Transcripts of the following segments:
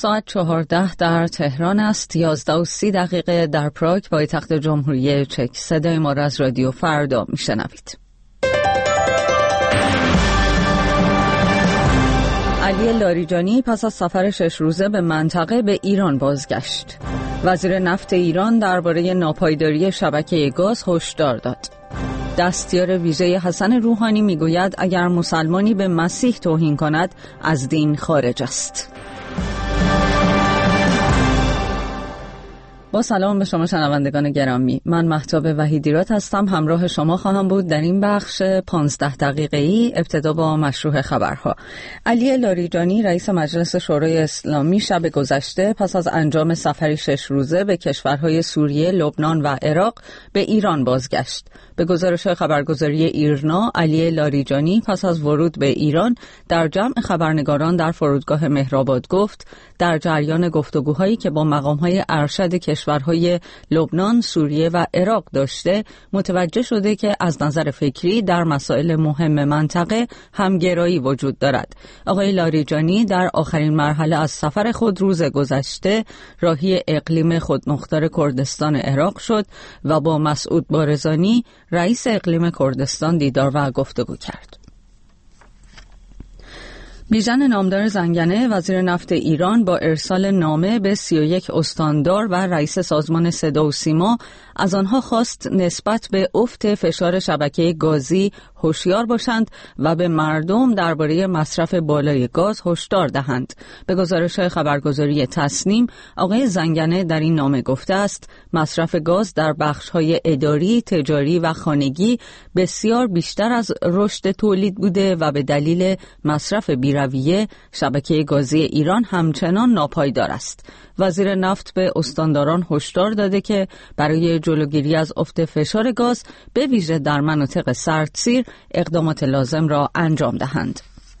ساعت 14 در تهران است، 11:30 در پراگ پایتخت جمهوری چک. صدای ما را از رادیو فردا میشنوید. علی لاریجانی پس از سفر 6 روزه به منطقه به ایران بازگشت. وزیر نفت ایران درباره ناپایداری شبکه گاز هشدار داد. دستیار ویژه حسن روحانی میگوید اگر مسلمانی به مسیح توهین کند از دین خارج است. با سلام به شما شنوندگان گرامی، من مهتاب وحیدیراد هستم. همراه شما خواهم بود در این بخش 15 دقیقه‌ای. ابتدا با مشروع خبرها. علی لاریجانی رئیس مجلس شورای اسلامی شب گذشته پس از انجام سفری 6 روزه به کشورهای سوریه، لبنان و عراق به ایران بازگشت. به گزارش خبرگزاری ایرنا، علی لاریجانی پس از ورود به ایران در جمع خبرنگاران در فرودگاه مهرآباد گفت در جریان گفتگوهایی که با مقام‌های ارشد کشورهای لبنان، سوریه و عراق داشته، متوجه شده که از نظر فکری در مسائل مهم منطقه همگرایی وجود دارد. آقای لاریجانی در آخرین مرحله از سفر خود روز گذشته راهی اقلیم خودمختار کردستان عراق شد و با مسعود بارزانی رئیس اقلیم کردستان دیدار و گفتگو کرد. بیژن نامدار زنگنه وزیر نفت ایران با ارسال نامه به 31 استاندار و رئیس سازمان صدا و سیما از آنها خواست نسبت به افت فشار شبکه گازی هوشیار باشند و به مردم درباره مصرف بالای گاز هشدار دهند. به گزارش خبرگزاری تصنیم، آقای زنگنه در این نامه گفته است مصرف گاز در بخش‌های اداری، تجاری و خانگی بسیار بیشتر از رشد تولید بوده و به دلیل مصرف بی‌رویه شبکه گازی ایران همچنان ناپایدار است. وزیر نفت به استانداران هشدار داده که برای جلوگیری از افت فشار گاز به ویژه در مناطق سردسیر اقدامات لازم را انجام دهند.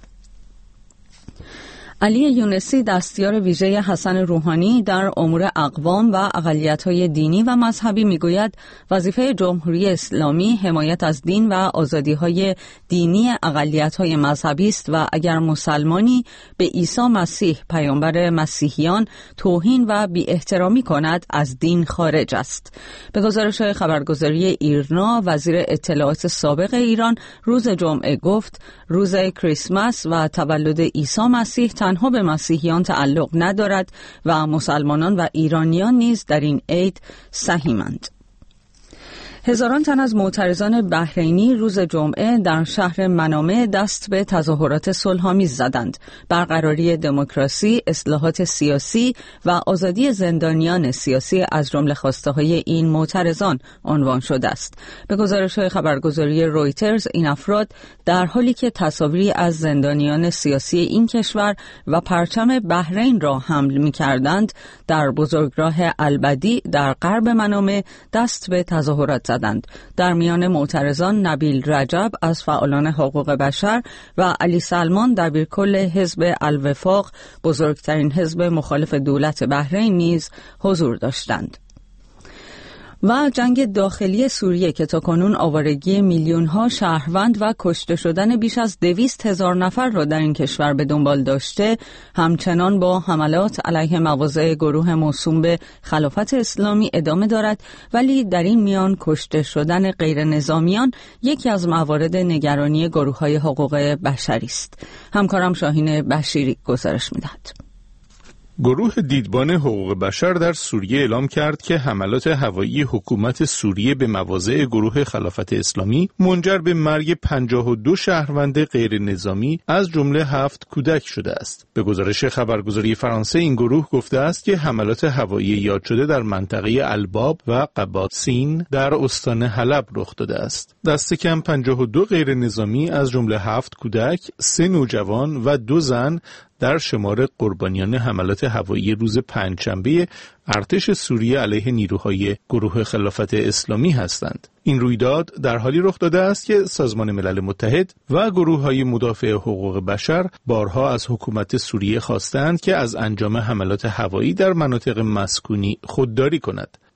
علی یونسی دستیار ویژه حسن روحانی در امور اقوام و اقلیت‌های دینی و مذهبی میگوید وظیفه جمهوری اسلامی حمایت از دین و آزادی‌های دینی اقلیت‌های مذهبی است و اگر مسلمانی به عیسی مسیح پیامبر مسیحیان توهین و بی‌احترامی کند از دین خارج است. به گزارش خبرگزاری ایرنا، وزیر اطلاعات سابق ایران روز جمعه گفت روز کریسمس و تولد عیسی مسیح تنها به مسیحیان تعلق ندارد و مسلمانان و ایرانیان نیز در این عید سهیمند. هزاران تن از معترضان بحرینی روز جمعه در شهر منامه دست به تظاهرات صلح‌آمیز زدند. برقراری دموکراسی، اصلاحات سیاسی و آزادی زندانیان سیاسی از جمله خواسته‌های این معترضان عنوان شده است. به گزارش خبرگزاری رویترز، این افراد در حالی که تصاویری از زندانیان سیاسی این کشور و پرچم بحرین را حمل می‌کردند، در بزرگراه البدی در غرب منامه دست به تظاهرات زدند. در میان معترضان نبیل رجب از فعالان حقوق بشر و علی سلمان دبیرکل حزب الوفاق، بزرگترین حزب مخالف دولت بحرین، نیز حضور داشتند. و جنگ داخلی سوریه که تاکنون آوارگی میلیون‌ها شهروند و کشته شدن بیش از 200,000 نفر را در این کشور به دنبال داشته، همچنان با حملات علیه مواضع گروه موسوم به خلافت اسلامی ادامه دارد، ولی در این میان کشته شدن غیر نظامیان یکی از موارد نگرانی گروه‌های حقوق بشری است. همکارم شاهین بشیری گزارش می‌دهد. گروه دیدبان حقوق بشر در سوریه اعلام کرد که حملات هوایی حکومت سوریه به مواضع گروه خلافت اسلامی منجر به مرگ 52 شهروند غیر نظامی از جمله 7 کودک شده است. به گزارش خبرگزاری فرانسه، این گروه گفته است که حملات هوایی یاد شده در منطقه الباب و قباتسین در استان حلب رخ داده است. دست کم 52 غیر نظامی از جمله 7 کودک، 3 نوجوان و 2 زن در شمار قربانیان حملات هوایی روز پنجشنبه ارتش سوریه علیه نیروهای گروه خلافت اسلامی هستند. این رویداد در حالی رخ داده است که سازمان ملل متحد و گروه‌های مدافع حقوق بشر بارها از حکومت سوریه خواستند که از انجام حملات هوایی در مناطق مسکونی خودداری کند.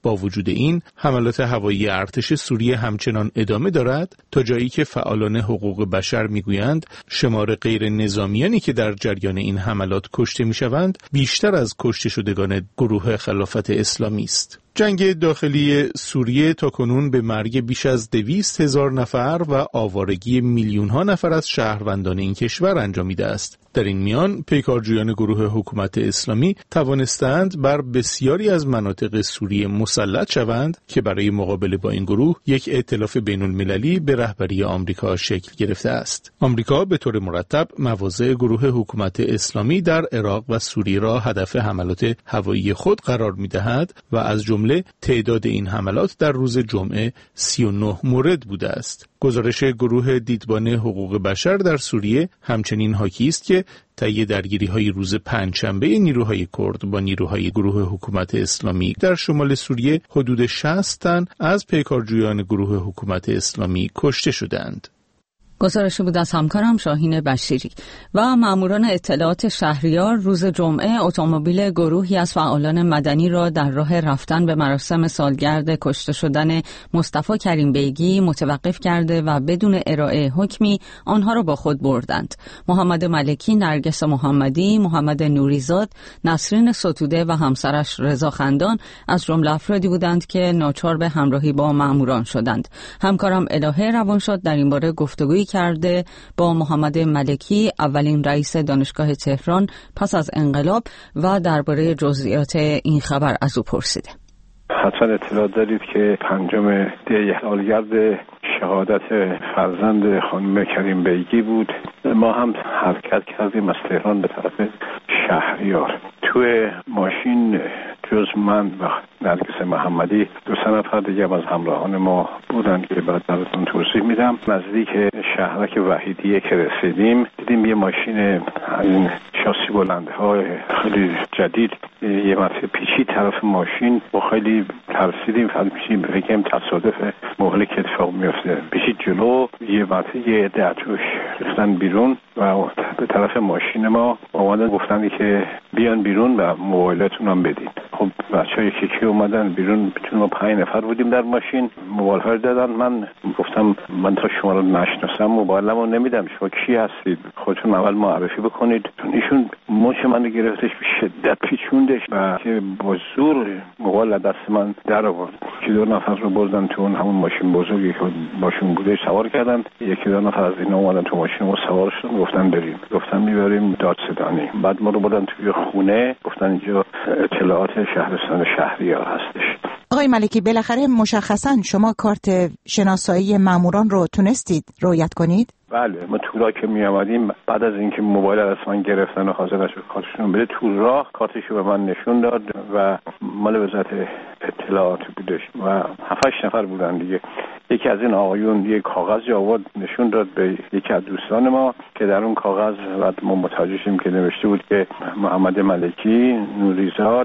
با وجود این حملات هوایی ارتش سوریه همچنان ادامه دارد تا جایی که فعالان حقوق بشر میگویند شمار غیر نظامیانی که در جریان این حملات کشته میشوند بیشتر از کشته شدگان گروه خلافت اسلامی است. جنگ داخلی سوریه تاکنون به مرگ بیش از 200,000 نفر و آوارگی میلیون‌ها نفر از شهروندان این کشور انجامیده است. در این میان پیکارجویان گروه حکومت اسلامی توانستند بر بسیاری از مناطق سوریه مسلط شوند که برای مقابله با این گروه یک ائتلاف بین‌المللی به رهبری آمریکا شکل گرفته است. آمریکا به طور مرتب مواضع گروه حکومت اسلامی در عراق و سوریه را هدف حملات هوایی خود قرار می‌دهد و از جمله تعداد این حملات در روز جمعه 39 مورد بوده است. گزارش گروه دیدبان حقوق بشر در سوریه همچنین حاکی است که طی درگیری‌های روز پنجشنبه نیروهای کرد با نیروهای گروه حکومت اسلامی در شمال سوریه حدود 60 تن از پیکارجویان گروه حکومت اسلامی کشته شدند. گزارش بود از همکارم شاهین بشیری. و ماموران اطلاعات شهریار روز جمعه اتومبیل گروهی از فعالان مدنی را در راه رفتن به مراسم سالگرد کشته شدن مصطفی کریم بیگی متوقف کرده و بدون ارائه حکمی آنها را با خود بردند. محمد ملکی، نرگس محمدی، محمد نوریزاد، نسرین ستوده و همسرش رضا خندان از جمله افرادی بودند که ناچار به همراهی با ماموران شدند. همکارم الهه روانشاد در این باره گفتگویی کرده با محمد ملکی، اولین رئیس دانشگاه تهران پس از انقلاب، و درباره جزئیات این خبر از او پرسیده. حتما اطلاع دارید که 5 دی سالگرد شهادت فرزند خانم کریم بیگی بود. ما هم حرکت کردیم از تهران به طرف شهریار. توی ماشین جز من و نرگس محمدی 2 نفر دیگه از همراهان ما بودن که بعد براتون توضیح میدم. نزدیک شهرک وحیدیه که رسیدیم دیدیم یه ماشین این شاسی بلندهای خیلی جدید یه مرتبه پیچید طرف ماشین و خیلی ترسیدیم، فهمیدیم بگیم تصادف مهلک اتفاق میفته. پیچید جلو، یه مرتبه یه عده توش ریختن بیرون و به طرف ماشین ما اومدن گفتن که بیان بیرون و موبایلتون هم بدین. خب بچه‌ها یکی اومدن بیرون، چون ما 5 نفر بودیم در ماشین، موبایل ها دادن. من گفتم من تا شما رو نشناسم موبایلمو نمیدم، شما کی هستید؟ خودتون اول معرفی بکنید. ایشون مچ من گرفتش، به شدت پیچوندش و که با زور موبایل از دست من در آورد. 2 نفر رو بردن تو همون ماشین بزرگی که باشون بوده سوار کردن. 1-2 نفر از اینا اومدن تو ماشین و سوار شدن، گفتن بریم. گفتن میبریم دادستانی. بعد ما رو بردن توی خونه، گفتن اینجا اطلاعات شهرستان شهریار هستش. آقای ملکی، بالاخره مشخصاً شما کارت شناسایی ماموران رو تونستید رعایت کنید؟ بله، ما تو راه که می آمدیم بعد از اینکه موبایل از من گرفتن و حاضر نشد کارتشون بده، تو راه کارتشو به من نشون داد و مال وزارت اطلاعات بودش و 7-8 نفر بودن دیگه. یکی از این آقایون یک کاغذی آورد نشون داد به یکی از دوستان ما که در اون کاغذ بعد ما متوجه شدیم که نوشته بود که محمد ملکی، نوریزاد،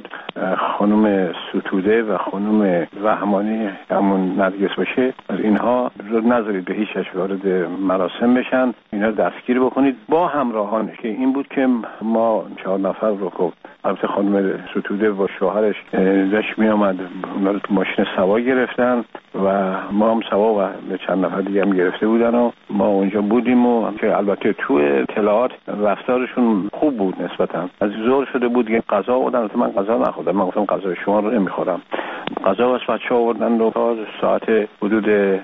خانم ستوده و خانم رحمانی همون نرگس باشه، از اینها رو نذارید به هیچ وجه وارد مراسم بشن، اینا دستگیر بکنید با همراهانش. که این بود که ما 4 نفر رو گفت. البته خانم ستوده با شوهرش داشت می آمد، اونا رو تو ماشین سوا گرفتن و ما هم سوا و چند نفر دیگه هم گرفته بودن و ما اونجا بودیم و که البته تو اطلاعات رفتارشون خوب بود نسبتا. از ظهر شده بود که غذا آوردن، من غذا نخوردم، من گفتم غذا شما رو نمیخورم. غذا واسه بچه‌ها آوردن و تا ساعت حدود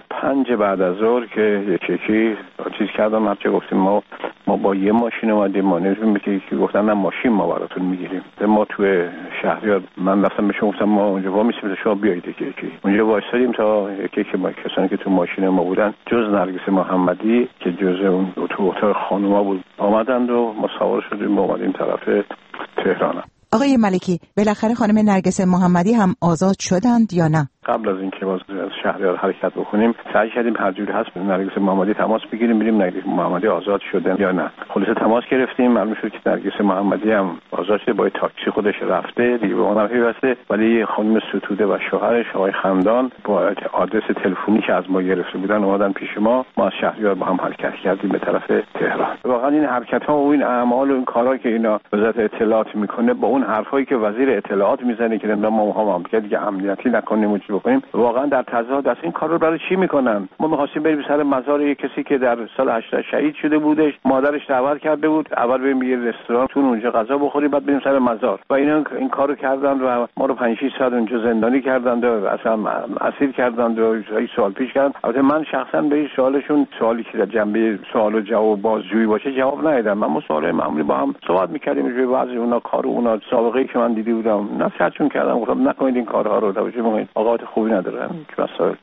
5 بعد از ظهر که یکی چیز کردم، هرچه گفتیم ما با یه ماشین اومدیم، ما نمی‌تونیم که گفتن نه ماشین ما براتون میگیریم. ما توی شهریار من رفتم بهشون گفتم ما اونجا وامیسیم شما بیایید یکی اونجا وایسادیم تا یکی که ما کسانی که تو ماشین ما بودن جز نرگس محمدی که جز اون تو اتاق خانوما بود آمدند و ما سوار شدیم اومدیم طرف تهران. آقای ملکی، بالاخره خانم نرگس محمدی هم آزاد شدند یا نه؟ قبل از اینکه باز شهریار حرکت بکنیم سعی کردیم هر جوری هست نرگس محمدی تماس بگیریم، بریم نرگس محمدی آزاد شدن یا نه. خلاص تماس گرفتیم، معلوم شد که نرگس محمدی هم بازداشته، با تاکسی خودش رفته دیگه، به اونم پیوسته. ولی خانم ستوده و شوهرش آقای خندان با آدرس تلفنی که از ما گرفته بودن اومدن پیش ما از شهریار با هم حرکت کردیم به طرف تهران. واقعا این حرکت ها و این اعمال و این کارا که اینا وزارت اطلاعات میکنه با اون حرفایی که وزیر اطلاعات میزنه که ما هم دیگه امنیتی نکنیم و چی بکنیم، واقعا در تضاد است. این کار رو برای چی میکنن؟ ما می‌خواستیم بریم سر مزار یک کسی که در سال 80 شهید شده بودش، مادرش دعوت کرده بود، اول بریم یه رستوران تو اونجا غذا بخوریم بعد بریم سر مزار، و اینا این کارو کردن و ما رو 5-6 ساعت اونجا زندانی کردند و اصلا اسیر کردند و سوال پیش کردن. البته من شخصا به این سوالشون سوالی که در جنبه سوال و جواب بازجویی باشه جواب ندادم. من سوال معمولی با هم صحبت می‌کردیم روی بعضی اونا کار و اونا سابقه‌ای که من دیده بودم نصیحتشون کردم، گفتم نکنید این کارها رو، توجه کنید اوقات خوبی نداره که مسائل.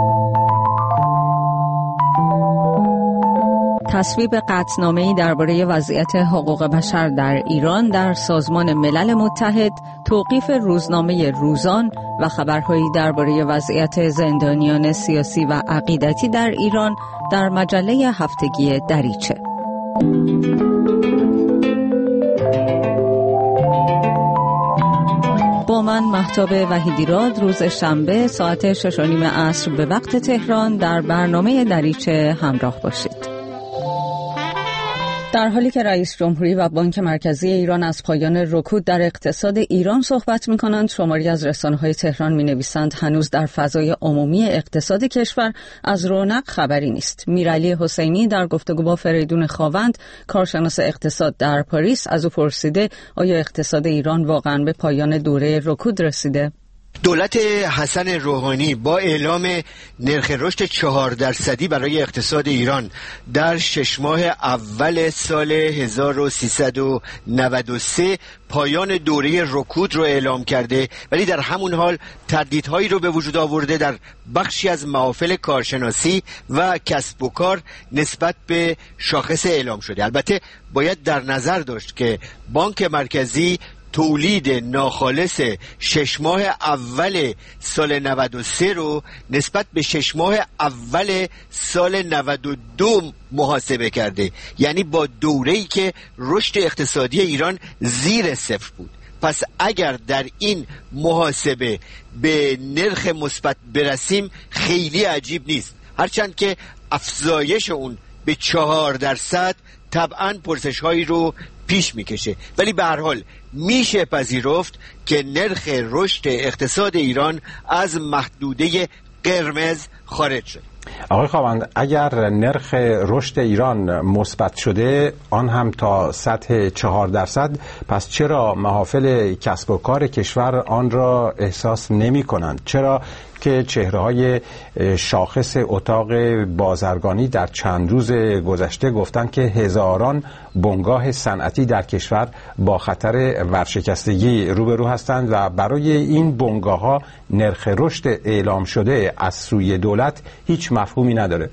تصویب قطعنامه‌ای درباره وضعیت حقوق بشر در ایران در سازمان ملل متحد، توقیف روزنامه روزان و خبرهایی درباره وضعیت زندانیان سیاسی و عقیدتی در ایران در مجله هفتگی دریچه. با من مهتاب وحیدیراد روز شنبه ساعت 6:30 عصر به وقت تهران در برنامه دریچه همراه باشید. در حالی که رئیس جمهوری و بانک مرکزی ایران از پایان رکود در اقتصاد ایران صحبت می‌کنند، شماری از رسانه‌های تهران می‌نویسند هنوز در فضای عمومی اقتصاد کشور از رونق خبری نیست. میرعلی حسینی در گفتگو با فریدون خاوند، کارشناس اقتصاد در پاریس، از او پرسیده آیا اقتصاد ایران واقعاً به پایان دوره رکود رسیده؟ دولت حسن روحانی با اعلام نرخ رشد 4% برای اقتصاد ایران در 6 ماه اول سال 1393 پایان دوره رکود رو اعلام کرده، ولی در همون حال تردیدهایی رو به وجود آورده در بخشی از محافل کارشناسی و کسب و کار نسبت به شاخص اعلام شده. البته باید در نظر داشت که بانک مرکزی تولید ناخالص 6 ماه اول سال 93 رو نسبت به 6 ماه اول سال 92 محاسبه کرده، یعنی با دوره‌ای که رشد اقتصادی ایران زیر صفر بود. پس اگر در این محاسبه به نرخ مثبت برسیم خیلی عجیب نیست، هرچند که افزایش اون به 4% طبعاً پرسش‌هایی رو پیش میکشه، ولی به هر حال میشه پذیرفت که نرخ رشد اقتصاد ایران از محدوده قرمز خارج شد. آقای خاوند، اگر نرخ رشد ایران مثبت شده، آن هم تا سطح 4%، پس چرا محافل کسب و کار کشور آن را احساس نمی کنند؟ چرا که چهره‌های شاخص اتاق بازرگانی در چند روز گذشته گفتند که هزاران بنگاه صنعتی در کشور با خطر ورشکستگی روبرو هستند و برای این بنگاه‌ها نرخ رشد اعلام شده از سوی دولت هیچ مفهومی نداره؟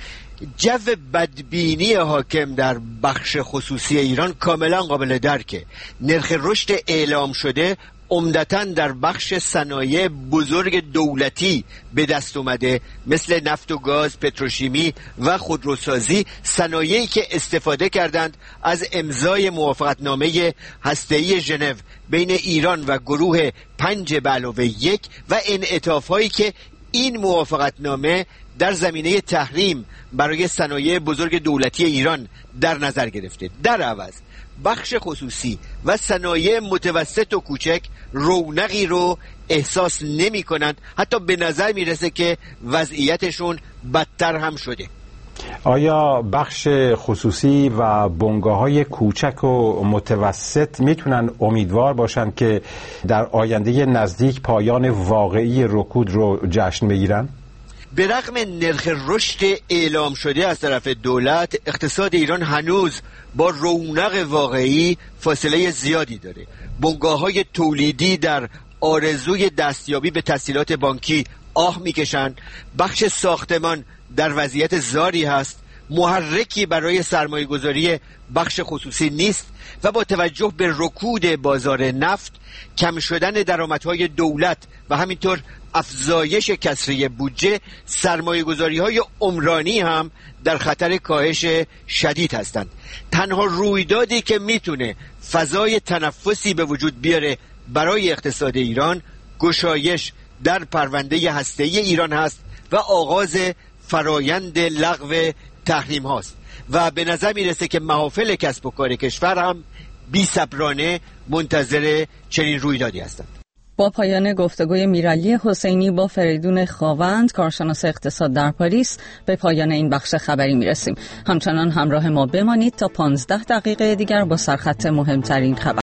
جو بدبینی حاکم در بخش خصوصی ایران کاملا قابل درکه. نرخ رشد اعلام شده عمدتاً در بخش صنایع بزرگ دولتی به دست اومده، مثل نفت و گاز، پتروشیمی و خودروسازی، صنایعی که استفاده کردند از امضای موافقتنامه هسته‌ای ژنو بین ایران و گروه 5+1 و انعطاف‌هایی که این موافقتنامه در زمینه تحریم برای صنایع بزرگ دولتی ایران در نظر گرفته. در عوض بخش خصوصی و صنایع متوسط و کوچک رونقی رو احساس نمی کنند، حتی به نظر می رسه که وضعیتشون بدتر هم شده. آیا بخش خصوصی و بنگاه‌های کوچک و متوسط میتونن امیدوار باشن که در آینده نزدیک پایان واقعی رکود رو جشن بگیرن؟ به رغم نرخ رشد اعلام شده از طرف دولت، اقتصاد ایران هنوز با رونق واقعی فاصله زیادی داره. بنگاه‌های تولیدی در آرزوی دستیابی به تسهیلات بانکی آه میکشن، بخش ساختمان در وضعیت زاری هست، محرکی برای سرمایه‌گذاری بخش خصوصی نیست و با توجه به رکود بازار نفت، کم شدن درآمدهای دولت و همینطور افزایش کسری بودجه، سرمایه‌گذاری‌های عمرانی هم در خطر کاهش شدید هستند. تنها رویدادی که میتونه فضای تنفسی به وجود بیاره برای اقتصاد ایران، گشایش در پرونده هسته‌ای ایران هست و آغاز فرایند لغو تحریم هاست و به نظر میرسه که محافل کسب و کار کشور هم بی‌صبرانه منتظر چنین رویدادی هستند. با پایان گفتگوی میرعلی حسینی با فریدون خاوند، کارشناس اقتصاد در پاریس، به پایان این بخش خبری میرسیم. همچنان همراه ما بمانید تا 15 دقیقه دیگر با سرخط مهمترین خبر.